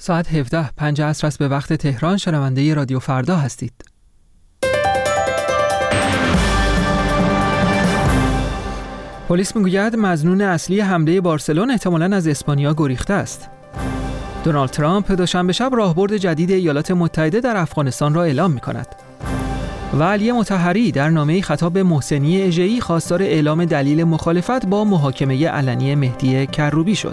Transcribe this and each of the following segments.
ساعت 17:05 عصر است به وقت تهران. شنونده رادیو فردا هستید. پلیس میگوید مظنون اصلی حمله بارسلون احتمالاً از اسپانیا گریخته است. دونالد ترامپ دوشنبه شب راهبرد جدید ایالات متحده در افغانستان را اعلام می‌کند. و علی مطهری در نامه‌ای خطاب به محسنی اژه‌ای خواستار اعلام دلیل مخالفت با محاکمه علنی مهدی کروبی شد.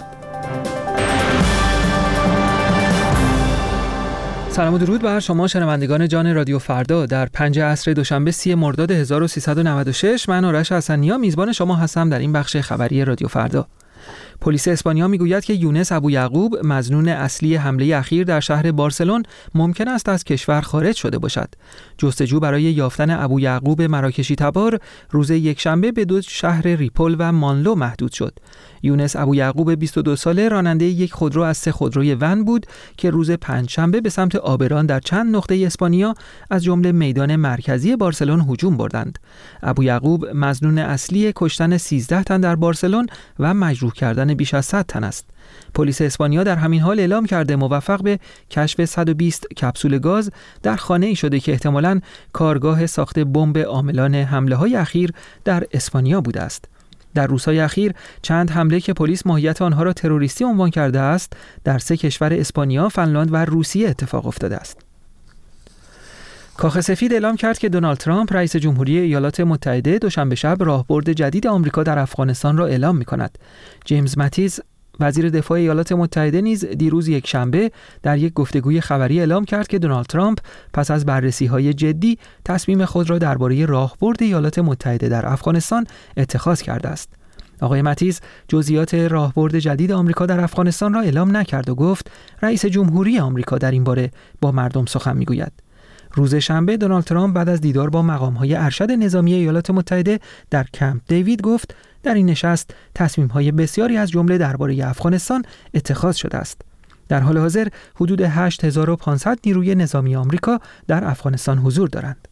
سلام و درود بر شما شنوندگان جان رادیو فردا. در 5 عصر دوشنبه 30 مرداد 1396 من آرش حسنی‌ها میزبان شما هستم در این بخش خبری رادیو فردا. پلیس اسپانیا میگوید که یونس ابویعقوب مظنون اصلی حمله اخیر در شهر بارسلون ممکن است از کشور خارج شده باشد. جستجو برای یافتن ابویعقوب مراکشی تبار روز یکشنبه به 2 شهر ریپول و مانلو محدود شد. یونس ابویعقوب 22 ساله راننده یک خودرو از 3 خودروی ون بود که روز پنجشنبه به سمت آبران در چند نقطه اسپانیا از جمله میدان مرکزی بارسلون هجوم بردند. ابویعقوب مظنون اصلی کشتن 13 تن در بارسلون و مجروح کردن بیش از 100 تن است. پلیس اسپانیا در همین حال اعلام کرده موفق به کشف 120 کپسول گاز در خانه‌ای شده که احتمالاً کارگاه ساخت بمب عاملان حمله‌های اخیر در اسپانیا بوده است. در روزهای اخیر چند حمله که پلیس ماهیت آنها را تروریستی عنوان کرده است در 3 کشور اسپانیا، فنلاند و روسیه اتفاق افتاده است. کاخ سفید اعلام کرد که دونالد ترامپ رئیس جمهوری ایالات متحده دوشنبه شب راهبرد جدید آمریکا در افغانستان را اعلام می‌کند. جیمز ماتیز وزیر دفاع ایالات متحده نیز دیروز یک شنبه در یک گفتگوی خبری اعلام کرد که دونالد ترامپ پس از بررسی‌های جدی تصمیم خود را درباره راهبرد ایالات متحده در افغانستان اتخاذ کرده است. آقای ماتیز جزئیات راهبرد جدید آمریکا در افغانستان را اعلام نکرد و گفت رئیس جمهوری آمریکا در این باره با مردم سخن می‌گوید. روز شنبه دونالد ترامپ بعد از دیدار با مقام‌های ارشد نظامی ایالات متحده در کمپ دیوید گفت در این نشست تصمیم‌های بسیاری از جمله درباره افغانستان اتخاذ شده است. در حال حاضر حدود 8500 نیروی نظامی آمریکا در افغانستان حضور دارند.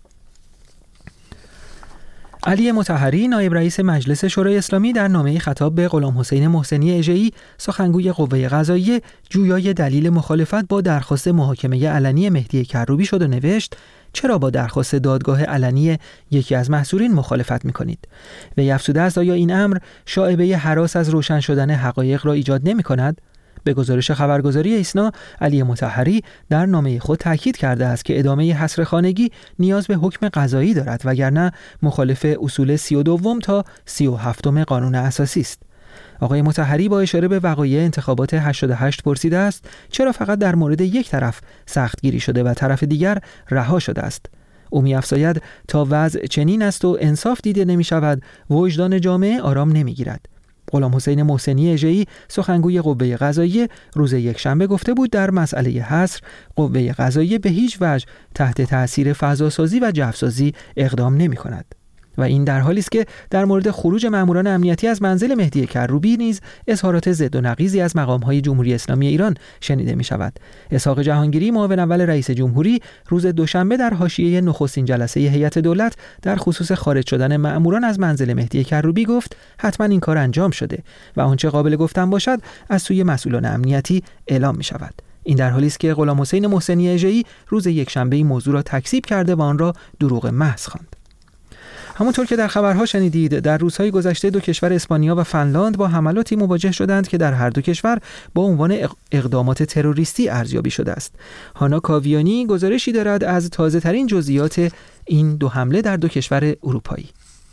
علی مطهری نایب رئیس مجلس شورای اسلامی در نامه‌ای خطاب به غلام حسین محسنی اژه‌ای سخنگوی قوه قضاییه جویای دلیل مخالفت با درخواست محاکمه علنی مهدی کروبی شد و نوشت چرا با درخواست دادگاه علنی یکی از محصورین مخالفت می‌کنید؟ وی افزوده است آیا این امر شایبه هراس از روشن شدن حقایق را ایجاد نمی‌کند؟ به گزارش خبرگزاری ایسنا، علی مطهری در نامه خود تاکید کرده است که ادامه حصر خانگی نیاز به حکم قضایی دارد وگرنه مخالف اصول 32 تا 37 قانون اساسی است. آقای مطهری با اشاره به وقایع انتخابات 88 پرسیده است چرا فقط در مورد یک طرف سختگیری شده و طرف دیگر رها شده است. او می‌افزاید تا وضع چنین است و انصاف دیده نمی‌شود، وجدان جامعه آرام نمی‌گیرد. غلام حسین محسنی اژه‌ای سخنگوی قوه قضاییه روز یکشنبه گفته بود در مسئله حصر قوه قضاییه به هیچ وجه تحت تأثیر فضاسازی و جوسازی اقدام نمی‌کند. و این در حالی است که در مورد خروج ماموران امنیتی از منزل مهدی کروبی نیز اظهارات ضد و نقیضی از مقام‌های جمهوری اسلامی ایران شنیده می‌شود. اسحاق جهانگیری معاون اول رئیس جمهوری روز دوشنبه در حاشیه نخستین جلسه هیئت دولت در خصوص خارج شدن ماموران از منزل مهدی کروبی گفت حتما این کار انجام شده و آنچه قابل گفتن باشد از سوی مسئولان امنیتی اعلام می‌شود. این در حالی است که غلام حسین محسنی اژه‌ای روز یکشنبه این موضوع را تکذیب کرده و آن را دروغ محض خواند. همونطور که در خبرها شنیدید در روزهای گذشته 2 کشور اسپانیا و فنلاند با حملاتی مواجه شدند که در هر 2 کشور با عنوان اقدامات تروریستی ارزیابی شده است. هانا کاویانی گزارشی دارد از تازه‌ترین جزئیات این 2 حمله در 2 کشور اروپایی.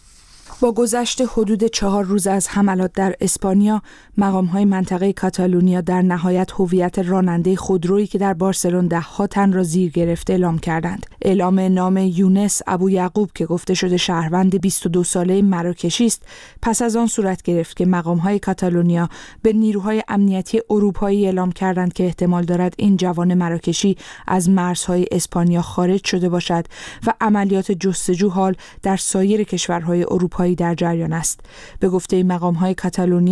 با گذشت حدود 4 روز از حملات در اسپانیا، مقام‌های منطقه کاتالونیا در نهایت هویت راننده خودرویی که در بارسلون 10 تن را زیر گرفته اعلام کردند. اعلام نام یونس ابویعقوب که گفته شده شهروند 22 ساله مراکشی است، پس از آن صورت گرفت که مقام‌های کاتالونیا به نیروهای امنیتی اروپایی اعلام کردند که احتمال دارد این جوان مراکشی از مرزهای اسپانیا خارج شده باشد و عملیات جستجو حال در سایر کشورهای اروپایی در جریان است. به گفته مقام‌های کاتالونیا،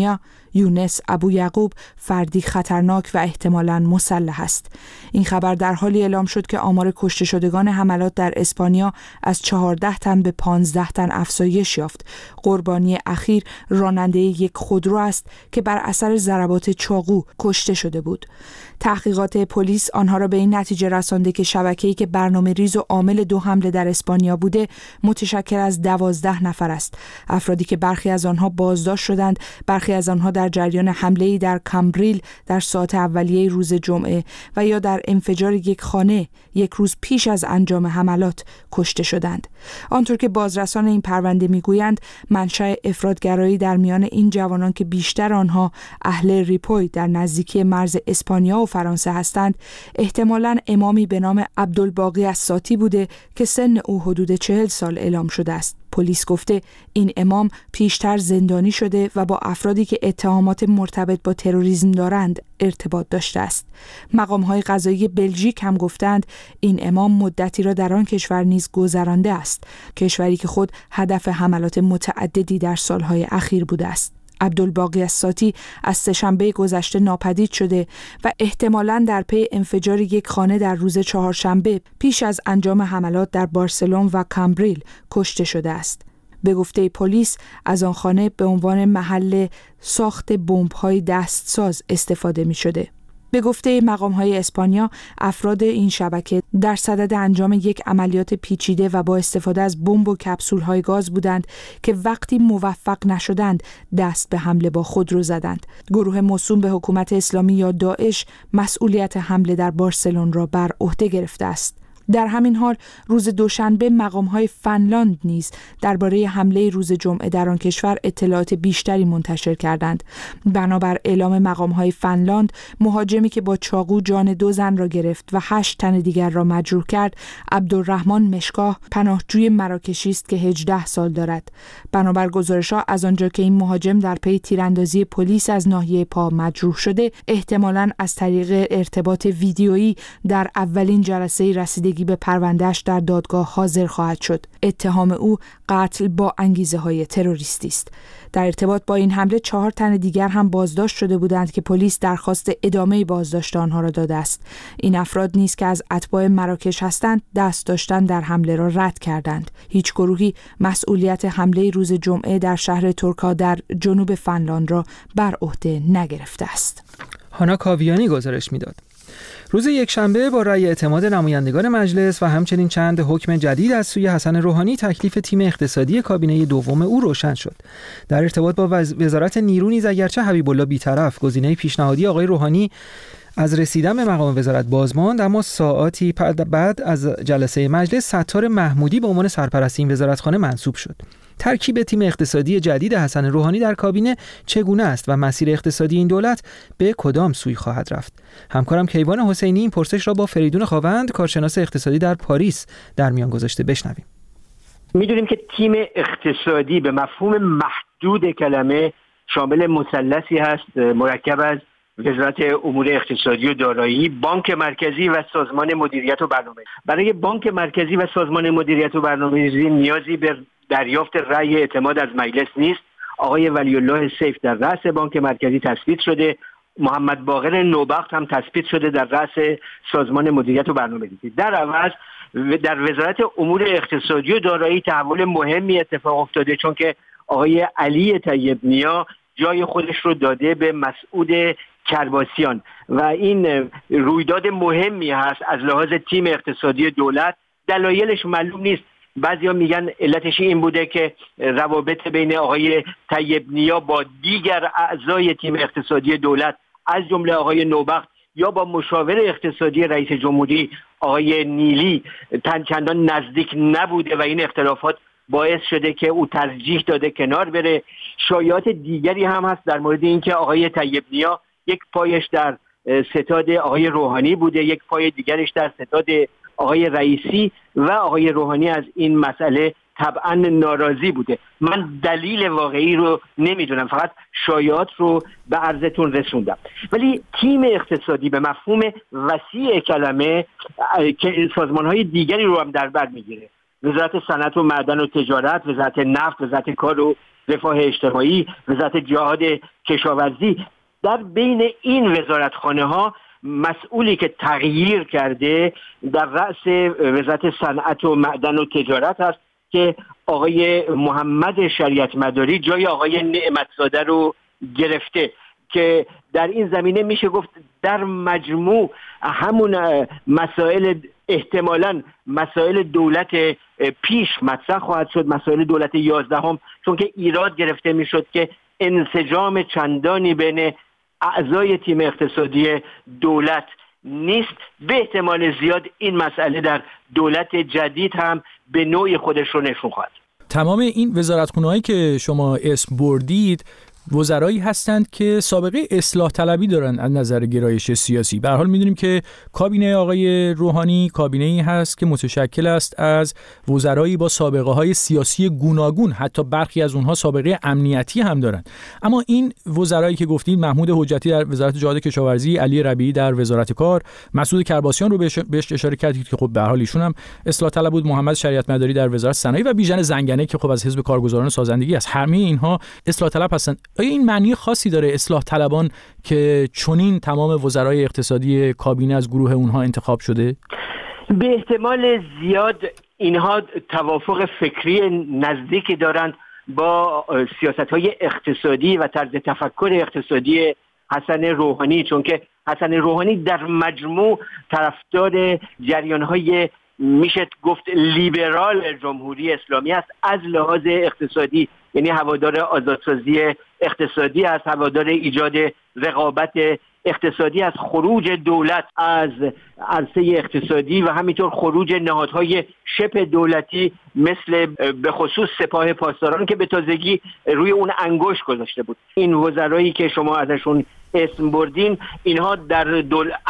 یونس ابو یعقوب فردی خطرناک و احتمالاً مسلح است. این خبر در حالی اعلام شد که آمار کشته شدگان حملات در اسپانیا از 14 تن به 15 تن افزایش یافت. قربانی اخیر راننده یک خودرو است که بر اثر ضربات چاقو کشته شده بود. تحقیقات پلیس آنها را به این نتیجه رسانده که شبکه‌ای که برنامه‌ریز و عامل 2 حمله در اسپانیا بوده متشکل از 12 نفر است. افرادی که برخی از آنها بازداشت شدند، برخی از آنها در جریان حمله‌ای در کامبریل در ساعات اولیه روز جمعه و یا در انفجار یک خانه یک روز پیش از انجام حملات کشته شدند. آنطور که بازرسان این پرونده میگویند، منشأ افراطگرایی در میان این جوانان که بیشتر آنها اهل ریپوی در نزدیکی مرز اسپانیا و فرانسه هستند، احتمالاً امامی به نام عبدالباقی الساتی بوده که سن او حدود 40 سال اعلام شده است. پلیس گفته این امام پیشتر زندانی شده و با افرادی که اتهامات مرتبط با تروریسم دارند ارتباط داشته است. مقام‌های قضایی بلژیک هم گفتند این امام مدتی را در آن کشور نیز گذرانده است، کشوری که خود هدف حملات متعددی در سالهای اخیر بوده است. عبدالباقی الساتی از سه‌شنبه گذشته ناپدید شده و احتمالاً در پی انفجار یک خانه در روز چهارشنبه پیش از انجام حملات در بارسلون و کامبریل کشته شده است. به گفته پلیس از آن خانه به عنوان محل ساخت بمب‌های دستساز استفاده می‌شده. به گفته مقام‌های اسپانیا، افراد این شبکه در صدد انجام یک عملیات پیچیده و با استفاده از بمب و کپسول‌های گاز بودند که وقتی موفق نشدند دست به حمله با خودرو زدند. گروه موسوم به حکومت اسلامی یا داعش مسئولیت حمله در بارسلون را بر عهده گرفته است. در همین حال روز دوشنبه مقام‌های فنلاند نیز درباره حمله روز جمعه در آن کشور اطلاعات بیشتری منتشر کردند. بنابر اعلام مقام‌های فنلاند، مهاجمی که با چاقو جان 2 زن را گرفت و 8 تن دیگر را مجروح کرد، عبدالرحمن مشکاه پناهجوی مراکشی است که 18 سال دارد. بنابر گزارش‌ها از آنجا که این مهاجم در پی تیراندازی پلیس از ناحیه پا مجروح شده، احتمالاً از طریق ارتباط ویدیویی در اولین جلسه رسیدگی به پروندهش در دادگاه حاضر خواهد شد. اتهام او قتل با انگیزه‌های تروریستی است. در ارتباط با این حمله 4 تن دیگر هم بازداشت شده بودند که پلیس درخواست ادامه بازداشت آنها را داده است. این افراد نیز که از اتباع مراکش هستند دست داشتن در حمله را رد کردند. هیچ گروهی مسئولیت حمله روز جمعه در شهر تورکا در جنوب فنلاند را بر عهده نگرفته است. هانا کاویانی گزارش میداد. روز یکشنبه با رأی اعتماد نمایندگان مجلس و همچنین چند حکم جدید از سوی حسن روحانی تکلیف تیم اقتصادی کابینه دوم او روشن شد. در ارتباط با وزارت نیرو نیز اگرچه حبیب الله بی‌طرف گزینه پیشنهادی آقای روحانی از رسیدن به مقام وزارت بازماند، اما ساعاتی بعد از جلسه مجلس ستار محمودی به عنوان سرپرست این وزارتخانه منصوب شد. ترکیب تیم اقتصادی جدید حسن روحانی در کابینه چگونه است و مسیر اقتصادی این دولت به کدام سوی خواهد رفت؟ همکارم کیوان حسینی این پرسش را با فریدون خاوند، کارشناس اقتصادی در پاریس، در میان گذاشته. بشنویم. می‌دونیم که تیم اقتصادی به مفهوم محدود کلمه شامل مثلثی هست مرکب از وزارت امور اقتصادی و دارایی، بانک مرکزی و سازمان مدیریت و برنامه‌ریزی. برای بانک مرکزی و سازمان مدیریت و برنامه‌ریزی نیازی به دریافت رأی اعتماد از مجلس نیست. آقای ولی الله سیف در رأس بانک مرکزی تثبیت شده، محمد باقر نوبخت هم تثبیت شده در رأس سازمان مدیریت و برنامه‌ریزی. در عوض در وزارت امور اقتصادی و دارایی تحول مهمی اتفاق افتاده، چون که آقای علی طیب نیا جای خودش رو داده به مسعود کرباسیان و این رویداد مهمی هست از لحاظ تیم اقتصادی دولت. دلایلش معلوم نیست. بعضیا میگن علتش این بوده که روابط بین آقای طیب نیا با دیگر اعضای تیم اقتصادی دولت از جمله آقای نوبخت یا با مشاور اقتصادی رئیس جمهوری آقای نیلی چندان نزدیک نبوده و این اختلافات باعث شده که او ترجیح داده کنار بره. شایعات دیگری هم هست در مورد اینکه آقای طیب نیا یک پایش در ستاد آقای روحانی بوده، یک پای دیگرش در ستاد آقای رئیسی و آقای روحانی از این مسئله طبعا ناراضی بوده. من دلیل واقعی رو نمیدونم، فقط شایعات رو به عرضتون رسوندم. ولی تیم اقتصادی به مفهوم وسیع کلمه که سازمان‌های دیگری رو هم در بر میگیره، وزارت صنعت و معدن و تجارت، وزارت نفت، وزارت کار و رفاه اجتماعی، وزارت جهاد کشاورزی. در بین این وزارتخانه ها مسئولی که تغییر کرده در رأس وزارت صنعت و معدن و تجارت است که آقای محمد شریعت مداری جای آقای نعمتزاده رو گرفته، که در این زمینه میشه گفت در مجموع همون مسائل احتمالاً مسائل دولت پیش مطرح خواهد شد، مسائل دولت 11 چون که ایراد گرفته میشد که انسجام چندانی بین اعضای تیم اقتصادی دولت نیست. به احتمال زیاد این مسئله در دولت جدید هم به نوعی خودش رو نشون خواهد. تمام این وزارتخونه‌هایی که شما اسم بردید وزرایی هستند که سابقه اصلاح طلبی دارن از نظر گرایش سیاسی. به هر حال میدونیم که کابینه آقای روحانی کابینه‌ای هست که متشکل است از وزرایی با سابقه های سیاسی گوناگون، حتی برخی از اونها سابقه امنیتی هم دارن. اما این وزرایی که گفتید، محمود حجتی در وزارت جهاد کشاورزی، علی ربیعی در وزارت کار، مسعود کرباسیان رو بهش اشاره کردید که خب به هر حال ایشون هم اصلاح طلب بود، محمد شریعت مداری در وزارت صنایع و بیژن زنگنه که خب از حزب کارگزاران سازندگی است. همه اینها اصلاح طلب هستند. آیا این معنی خاصی داره اصلاح طلبان که چنین تمام وزرای اقتصادی کابینه از گروه اونها انتخاب شده؟ به احتمال زیاد اینها توافق فکری نزدیکی دارند با سیاست‌های اقتصادی و طرز تفکر اقتصادی حسن روحانی، چون که حسن روحانی در مجموع طرفدار جریان‌های میشه گفت لیبرال جمهوری اسلامی است از لحاظ اقتصادی، یعنی هوادار آزادسازی اقتصادی است، هوادار ایجاد رقابت اقتصادی است، خروج دولت از عرصه اقتصادی و همینطور خروج نهادهای شبه دولتی مثل به خصوص سپاه پاسداران که به تازگی روی اون انگشت گذاشته بود. این وزرایی که شما ازشون اسم بردین، اینها در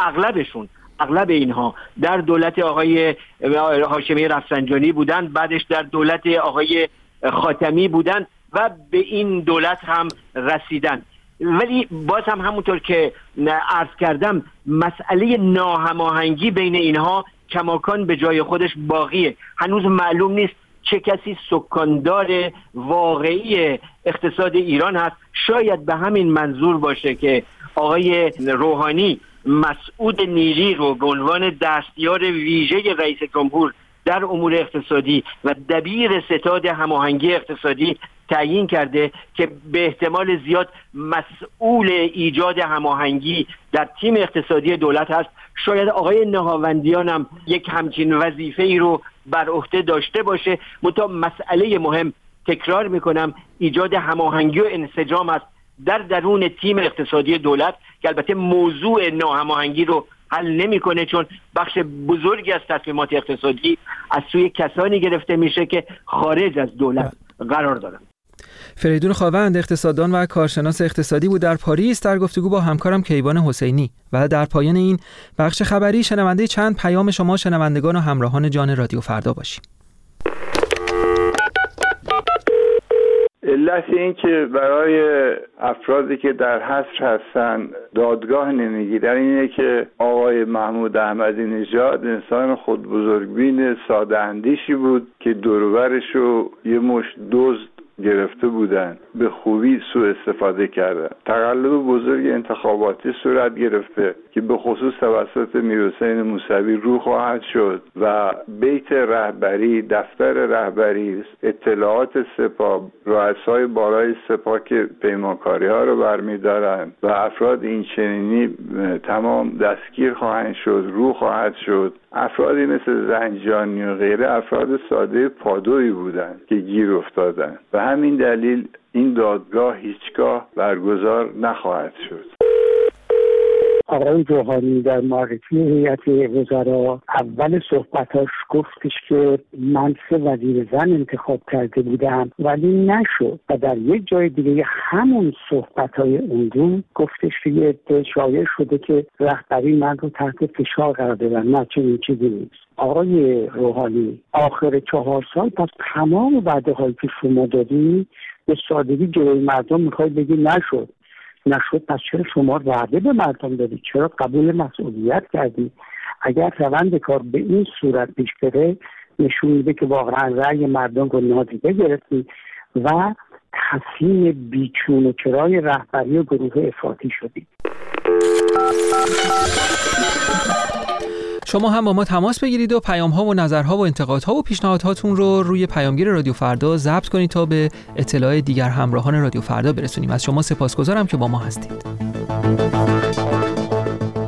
اغلب اینها در دولت آقای هاشمی رفسنجانی بودند، بعدش در دولت آقای خاتمی بودند و به این دولت هم رسیدند. ولی باز هم همونطور که عرض کردم مسئله ناهماهنگی بین اینها کماکان به جای خودش باقیه. هنوز معلوم نیست چه کسی سکاندار واقعی اقتصاد ایران هست. شاید به همین منظور باشه که آقای روحانی مسعود نیری رو به عنوان دستیار ویژه رئیس جمهور در امور اقتصادی و دبیر ستاد هماهنگی اقتصادی تعیین کرده که به احتمال زیاد مسئول ایجاد هماهنگی در تیم اقتصادی دولت هست. شاید آقای نهاوندیان هم یک همچین وظیفه ای رو بر عهده داشته باشه. منتها مسئله مهم، تکرار میکنم، ایجاد هماهنگی و انسجام است در درون تیم اقتصادی دولت که البته موضوع ناهماهنگی رو حل نمیکنه، چون بخش بزرگی از تصمیمات اقتصادی از سوی کسانی گرفته میشه که خارج از دولت قرار دارن. فریدون خاوند اقتصاددان و کارشناس اقتصادی بود در پاریس در گفتگو با همکارم کیوان حسینی. و در پایان این بخش خبری شنونده چند پیام شما شنوندگان و همراهان جان رادیو فردا باشیم. علت این که برای افرادی که در حصر هستن دادگاه نمیگیرن اینه که آقای محمود احمدی نژاد انسان خودبزرگبین ساده اندیشی بود که دور و برش رو یه مشت دزد گرفته بودن، به خوبی سوء استفاده کردن. تقلب بزرگ انتخاباتی صورت گرفته که به خصوص توسط میرحسین موسوی رو خواهد شد و بیت رهبری، دفتر رهبری، اطلاعات سپاه، رؤسای بالای سپاه که پیمانکاری ها رو برمیدارن و افراد این چنینی تمام دستگیر خواهند شد، رو خواهد شد. افرادی مثل زنجانی و غیره افراد ساده پادویی بودند که گیر افتادند و همین دلیل این دادگاه هیچگاه برگزار نخواهد شد. آقای روحانی در معرفی هیئت وزرا اول صحبتاش گفتش که من 3 وزیر زن انتخاب کرده بودم ولی نشد و در یک جای دیگه همون صحبتای اون رو گفتش که یه شایع شده که رهبری من رو تحت فشار قرار دادن. نه، چنین چیزی نیست. آقای روحانی آخر 4 سال پس تمام وعده هایی که شما دادی به سادگی جلوی مردم میخوای بگی نشد، پس چرا شما وعده به مردم دادی؟ چرا قبول مسئولیت کردی؟ اگر روند کار به این صورت پیش بره نشون میده که واقعا رأی مردم رو نادیده گرفتی و تسلیم بیچون و چرای رهبری و گروه افراطی شدیم. شما هم با ما تماس بگیرید و پیام‌ها و نظرها و انتقادها و پیشنهادهاتون رو روی پیامگیر رادیو فردا ضبط کنید تا به اطلاع دیگر همراهان رادیو فردا برسونیم. از شما سپاسگزارم که با ما هستید.